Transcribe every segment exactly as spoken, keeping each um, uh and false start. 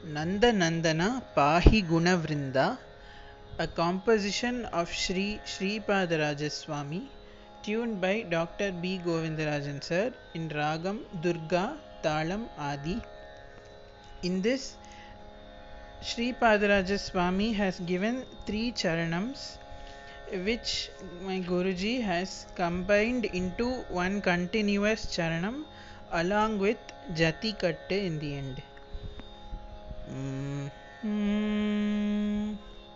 Nanda Nandana Pahi Gunavrinda, a composition of Sri Sri Padarajaswamy, tuned by Doctor B. Govindarajan sir in Ragam Durga Talam Adi. In this, Sri Padarajaswamy has given three charanams, which my Guruji has combined into one continuous charanam along with Jati Katte in the end. Mm. Mm.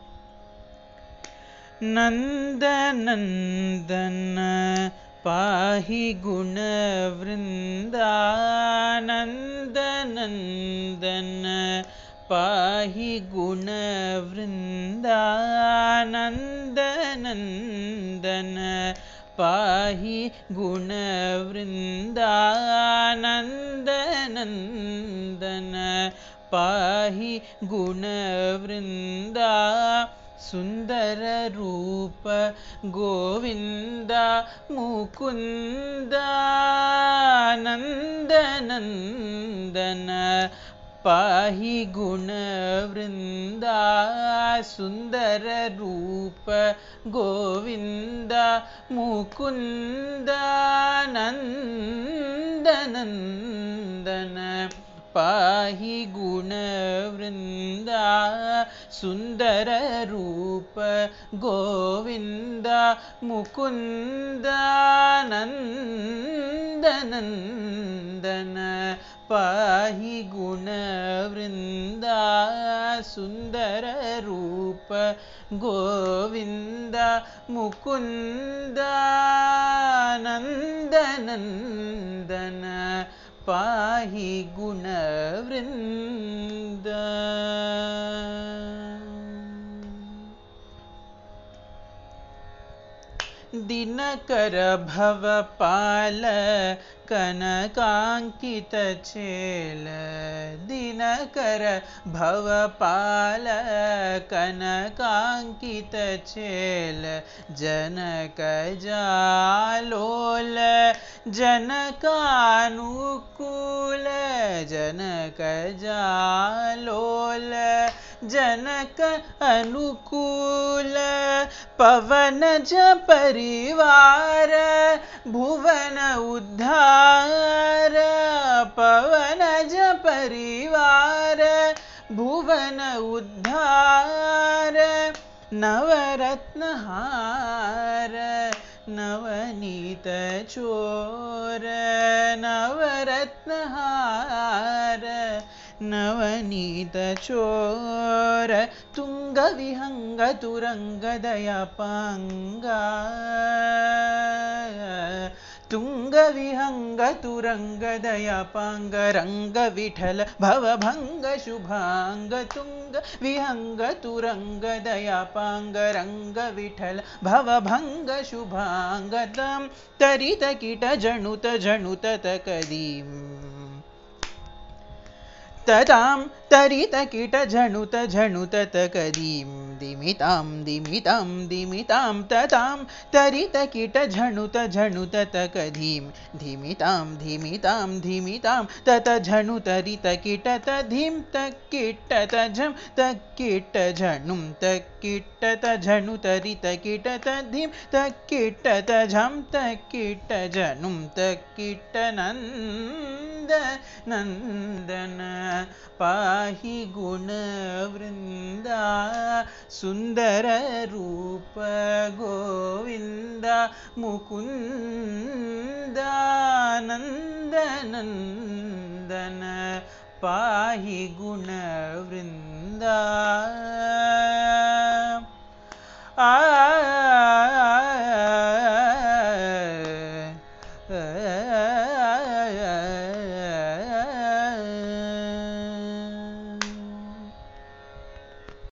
Nanda Nandana Pahi Gunavrinda, Nanda Nandana Pahi Gunavrinda, Nanda Nandana Pahi Gunavrinda, Nanda Nandana Pahi Gunavrinda, Sundara Rupa Govinda Mukunda, Nanda Nandana Pahi Gunavrinda, Sundara Rupa Govinda Mukunda, Nanda Nandana Pahi Gunavrinda, Sundara Rupa Govinda Mukunda, Nanda Nandana Pahi Gunavrinda, Sundara Rupa Govinda Mukunda, Nanda Nandana Pahi Gunavrinda. Dinakara Bhavapala Kanakankita Chela, Dinakara Bhavapala Kanakankita Chela, Janaka Jalola Janakanukula, Janaka Jalola Janaka Anukula, Pavanaja Parivara Bhuvana Uddhara, Pavanaja Parivara Bhuvana Uddhara, Navaratna Hara Navanita Chora, Navaratna Hara Navanita Chora, Tunga Vihanga Turanga Dayapanga, Tunga Vihanga Turanga Dayapanga, Ranga Vithala Bhavabhanga Shubhanga, Tunga Vihanga Turanga Dayapanga, Ranga Vithala Bhavabhanga Shubhanga, Tam Tarita Kita Januta Januta Takadim, Tadam Tarita Kita Januta Januta Takadim, Dimitam Dimitam Dimitam Tadam Tarita Kita Januta Januta Takadim, Dimitam Dimitam Dimitam Tata Januta Rita Kita Tadim Takita Tajam Takita Janum Takita Tajanuta Rita Kita Tadim Takita Tajam Takita Janum Takita Nanda Nandana Pahi Gunavrinda, Sundara Rupa Govinda Mukunda, Nanda Nandana Pahi Gunavrinda. Ah